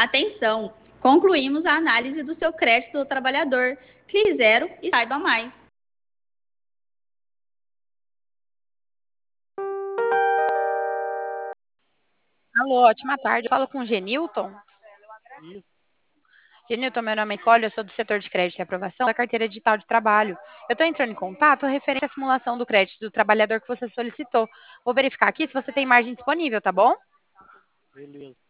Atenção! Concluímos a análise do seu crédito do trabalhador. Clique zero e saiba mais. Alô, ótima tarde. Eu falo com o Genilton. Isso, Genilton, meu nome é Nicole, eu sou do setor de crédito e aprovação da carteira digital de trabalho. Eu estou entrando em contato referente à simulação do crédito do trabalhador que você solicitou. Vou verificar aqui se você tem margem disponível, tá bom? beleza.